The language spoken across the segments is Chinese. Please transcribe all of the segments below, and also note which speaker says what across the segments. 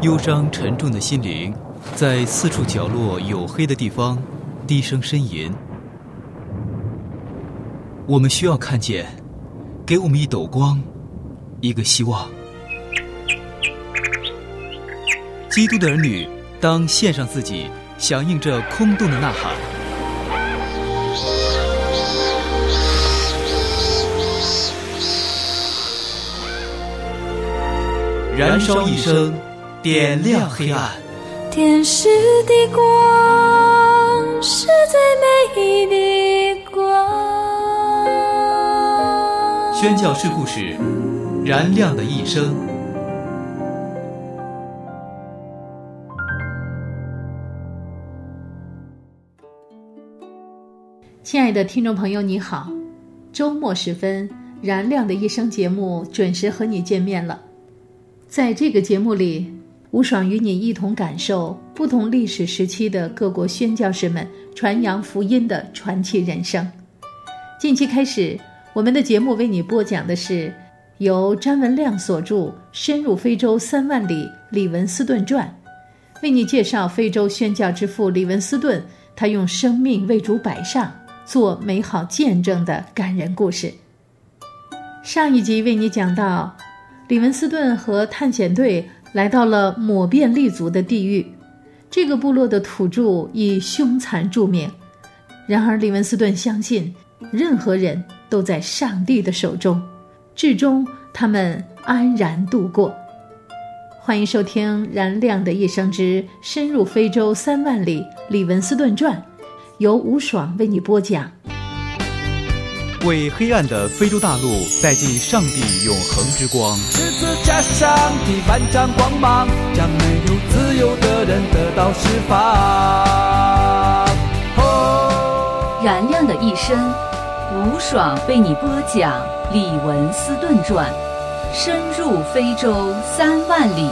Speaker 1: 忧伤沉重的心灵在四处角落黝黑的地方低声呻吟。我们需要看见，给我们一斗光，一个希望。基督的儿女当献上自己，响应着空洞的呐喊。燃烧一生，点亮黑暗。
Speaker 2: 天使的光是最美的光。
Speaker 1: 宣教士故事，燃亮的一生。
Speaker 3: 亲爱的听众朋友你好，周末时分，燃亮的一生节目准时和你见面了。在这个节目里，吴爽与你一同感受不同历史时期的各国宣教士们传扬福音的传奇人生。近期开始，我们的节目为你播讲的是由詹文亮所著《深入非洲3万里李文斯顿传》，为你介绍非洲宣教之父李文斯顿，他用生命为主摆上，做美好见证的感人故事。上一集为你讲到，李文斯顿和探险队来到了抹遍利族的地域，这个部落的土著以凶残著名。然而李文斯顿相信，任何人都在上帝的手中，至终他们安然度过。欢迎收听《燃亮的一生之深入非洲3万里李文斯顿传》，由吴爽为你播讲。
Speaker 1: 为黑暗的非洲大陆带进上帝永恒之光，
Speaker 4: 十字架上的万丈光芒，将没有自由的人得到释放。
Speaker 5: 燃亮的一生，吴爽为你播讲李文斯顿传，深入非洲3万里。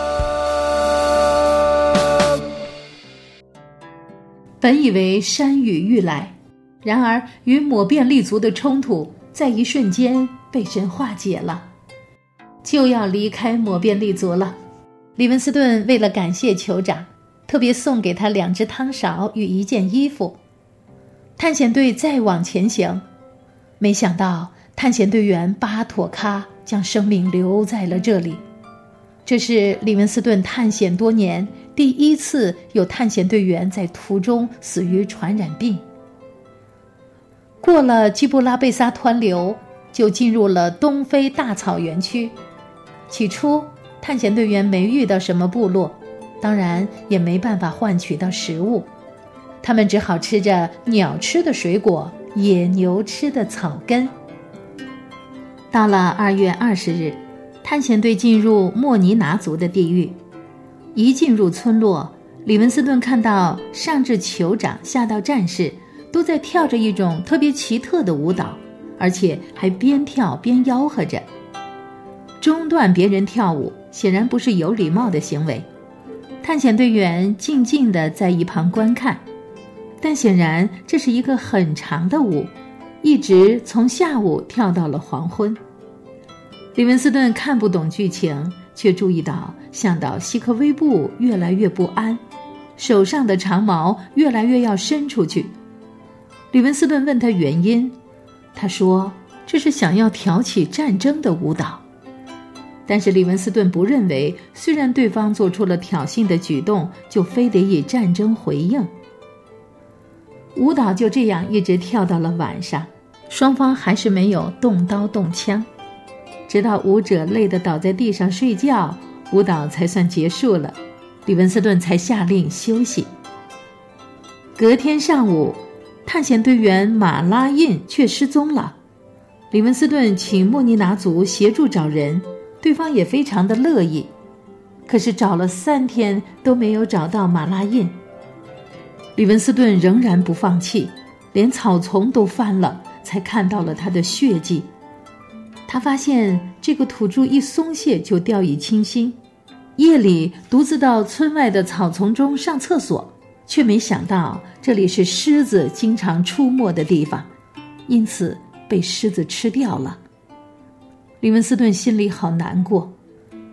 Speaker 3: 本以为山雨欲来，然而与抹遍利族的冲突在一瞬间被神化解了。就要离开抹遍利族了，李文斯顿为了感谢酋长，特别送给他2只汤勺与1件衣服。探险队再往前行，没想到探险队员巴妥喀将生命留在了这里。这是李文斯顿探险多年第一次有探险队员在途中死于传染病。过了基布拉贝撒湍流，就进入了东非大草原区。起初探险队员没遇到什么部落，当然也没办法换取到食物，他们只好吃着鸟吃的水果，野牛吃的草根。到了2月20日，探险队进入莫尼拿族的地域。一进入村落，李文斯顿看到上至酋长下到战士都在跳着一种特别奇特的舞蹈，而且还边跳边吆喝着。中断别人跳舞显然不是有礼貌的行为，探险队员静静地在一旁观看，但显然这是一个很长的舞，一直从下午跳到了黄昏。李文斯顿看不懂剧情，却注意到向导希克威布越来越不安，手上的长矛越来越要伸出去。李文斯顿问他原因，他说这是想要挑起战争的舞蹈。但是李文斯顿不认为，虽然对方做出了挑衅的举动，就非得以战争回应。舞蹈就这样一直跳到了晚上，双方还是没有动刀动枪，直到舞者累得倒在地上睡觉，舞蹈才算结束了，李文斯顿才下令休息。隔天上午，探险队员马拉印却失踪了。李文斯顿请莫尼拿族协助找人，对方也非常的乐意，可是找了3天都没有找到马拉印。李文斯顿仍然不放弃，连草丛都翻了，才看到了他的血迹。他发现这个土著一松懈就掉以轻心，夜里独自到村外的草丛中上厕所，却没想到这里是狮子经常出没的地方，因此被狮子吃掉了。李文斯顿心里好难过，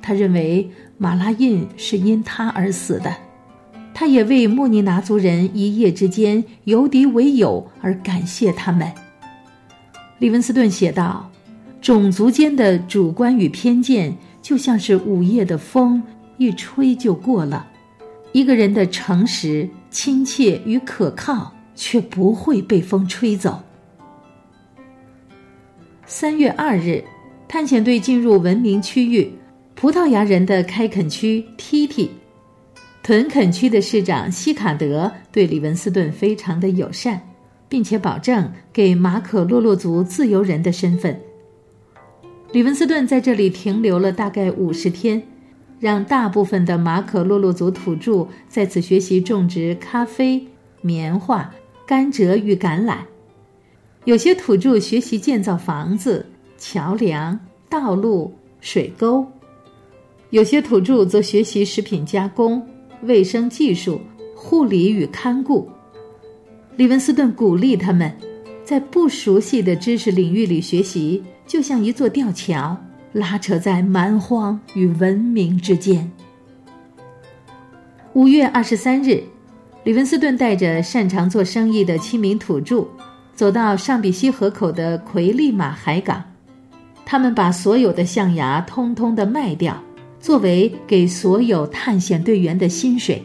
Speaker 3: 他认为马拉印是因他而死的。他也为穆尼拿族人一夜之间由敌为友而感谢他们。利文斯顿写道，种族间的主观与偏见就像是午夜的风，一吹就过了。一个人的诚实、亲切与可靠却不会被风吹走。3月2日，探险队进入文明区域葡萄牙人的开垦区梯梯。屯垦区的市长西卡德对李文斯顿非常的友善，并且保证给马可洛洛族自由人的身份。李文斯顿在这里停留了大概50天，让大部分的马可洛洛族土著在此学习种植咖啡、棉花、甘蔗与橄榄。有些土著学习建造房子、桥梁、道路、水沟。有些土著则学习食品加工、卫生技术、护理与看顾。利文斯顿鼓励他们在不熟悉的知识领域里学习，就像一座吊桥，拉扯在蛮荒与文明之间。5月23日，李文斯顿带着擅长做生意的7名土著走到上比西河口的奎利马海港。他们把所有的象牙通通地卖掉，作为给所有探险队员的薪水。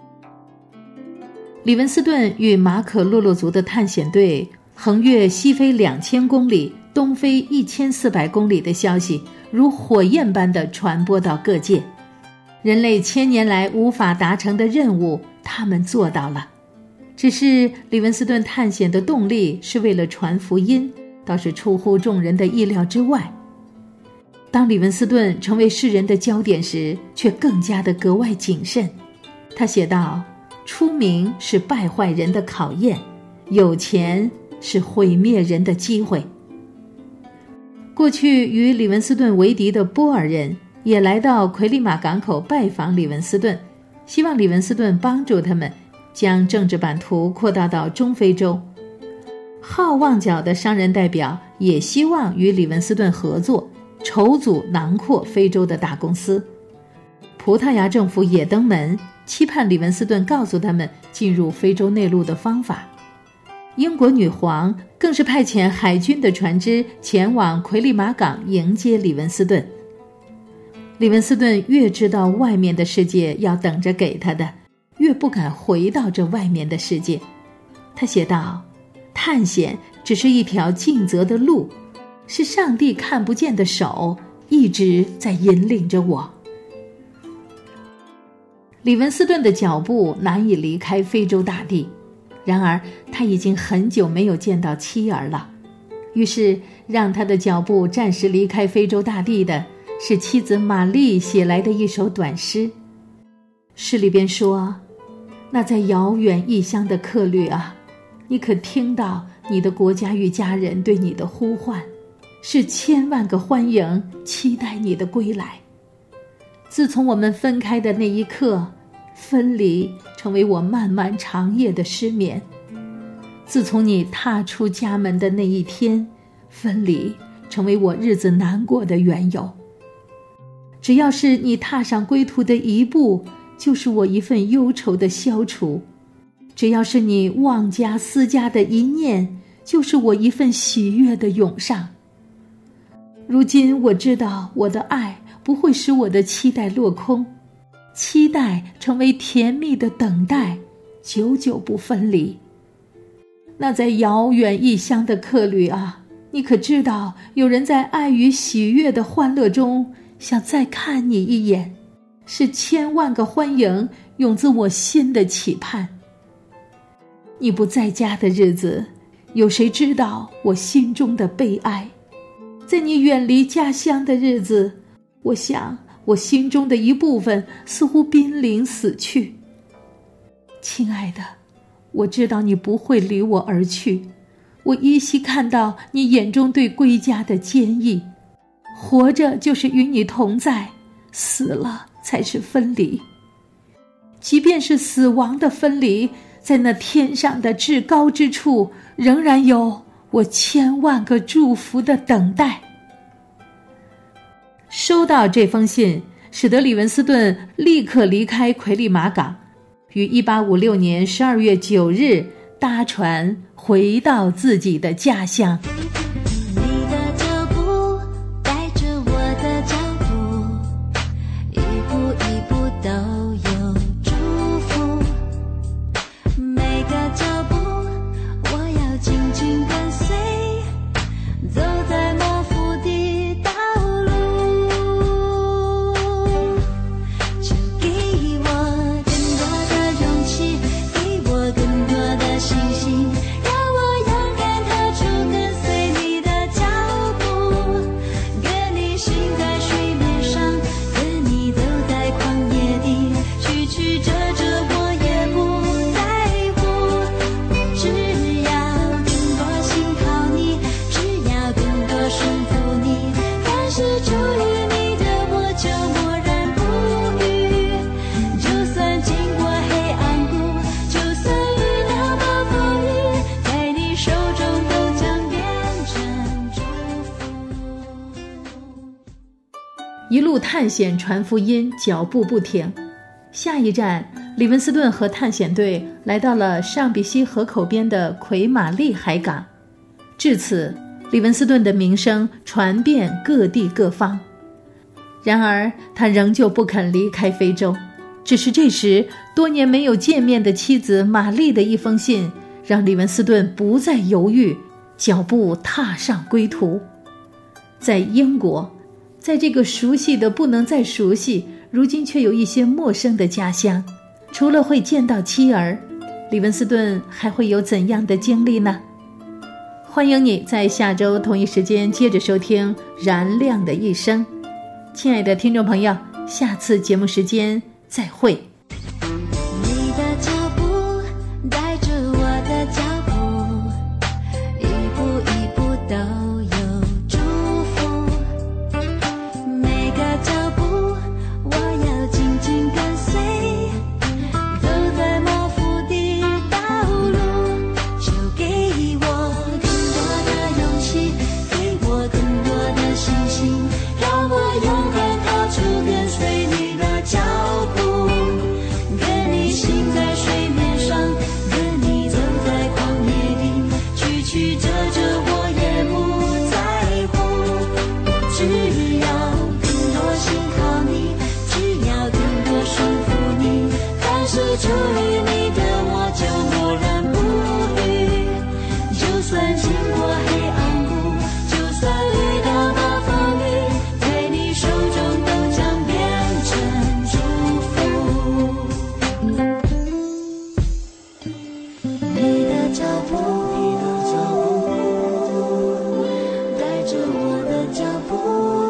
Speaker 3: 李文斯顿与马可洛洛族的探险队横越西飞2000公里、东飞1400公里的消息如火焰般地传播到各界。人类1000年来无法达成的任务，他们做到了。只是李文斯顿探险的动力是为了传福音，倒是出乎众人的意料之外。当李文斯顿成为世人的焦点时，却更加的格外谨慎。他写道，出名是败坏人的考验，有钱是毁灭人的机会。过去与李文斯顿为敌的波尔人也来到奎利马港口拜访李文斯顿，希望李文斯顿帮助他们将政治版图扩大到中非洲。好望角的商人代表也希望与李文斯顿合作，筹组囊括非洲的大公司。葡萄牙政府也登门，期盼李文斯顿告诉他们进入非洲内陆的方法。英国女皇更是派遣海军的船只前往奎利马港迎接李文斯顿。李文斯顿越知道外面的世界要等着给他的，越不敢回到这外面的世界。他写道，探险只是一条尽责的路，是上帝看不见的手一直在引领着我。李文斯顿的脚步难以离开非洲大地，然而他已经很久没有见到妻儿了。于是让他的脚步暂时离开非洲大地的是妻子玛丽写来的一首短诗。诗里边说，那在遥远异乡的客旅啊，你可听到你的国家与家人对你的呼唤，是千万个欢迎期待你的归来。自从我们分开的那一刻，分离成为我漫漫长夜的失眠。自从你踏出家门的那一天，分离成为我日子难过的缘由。只要是你踏上归途的一步，就是我一份忧愁的消除；只要是你忘家思家的一念，就是我一份喜悦的涌上。如今我知道我的爱不会使我的期待落空，期待成为甜蜜的等待，久久不分离。那在遥远异乡的客旅啊，你可知道有人在爱与喜悦的欢乐中想再看你一眼，是千万个欢迎涌自我心的期盼。你不在家的日子，有谁知道我心中的悲哀？在你远离家乡的日子，我想我心中的一部分似乎濒临死去。亲爱的，我知道你不会离我而去，我依稀看到你眼中对归家的坚毅。活着就是与你同在，死了才是分离。即便是死亡的分离，在那天上的至高之处，仍然有我千万个祝福的等待。收到这封信使得李文斯顿立刻离开魁利马港，于1856年12月9日搭船回到自己的家乡。
Speaker 2: 你的脚步带着我的脚步，一步一步都有祝福，每个脚步我要紧紧跟随，走在模糊的道路，就给我更多的勇气，给我更多的信心，让我勇敢踏出跟随你的脚步，跟你行在水面上，跟你走在旷野里，曲曲折折我也不在乎，只要更多信靠你，只要更多顺服你，凡是出于你的我就默然不语，就算经过黑暗谷，就算遇到暴风雨，在你手中都将变成祝福。
Speaker 3: 一路探险传福音，脚步不停。下一站，李文斯顿和探险队来到了上比西河口边的奎马利海港。至此，李文斯顿的名声传遍各地各方。然而，他仍旧不肯离开非洲。只是这时，多年没有见面的妻子玛丽的一封信，让李文斯顿不再犹豫，脚步踏上归途。在英国，在这个熟悉的不能再熟悉，如今却有一些陌生的家乡，除了会见到妻儿，李文斯顿还会有怎样的经历呢？欢迎你在下周同一时间接着收听《燃亮的一生》。亲爱的听众朋友，下次节目时间再会。
Speaker 2: 你的脚步带着我的脚步，一步一步都有祝福，每个脚步我要紧紧跟随，走在模糊的道路，就给我更多的勇气，给我更多的信心，让我勇敢踏出跟随你的脚步，跟你行在水面上，跟你走在旷野里，曲曲折折我也不在乎，只要更多信靠你，只要更多顺服你，凡是出于你的我就默然不语，就算经过黑暗谷，就算遇到暴风雨，在你手中都将变成祝福。你的脚步带着我的脚步，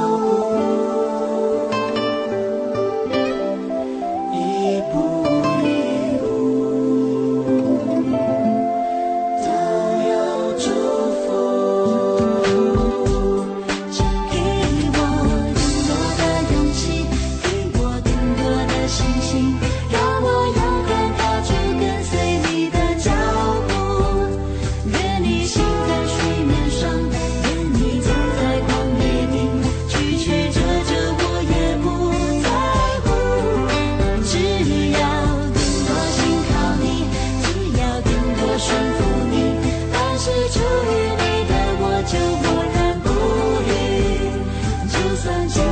Speaker 2: 一步一步都有祝福，请给我更多的勇气，给我更多的信心，让我勇敢踏出跟随你的脚步，跟你行在水面上，跟你走在旷野里，曲曲折折我也不在乎，只要更多信靠你，只要更多顺服你，凡是出于你的我就默然不语，就算经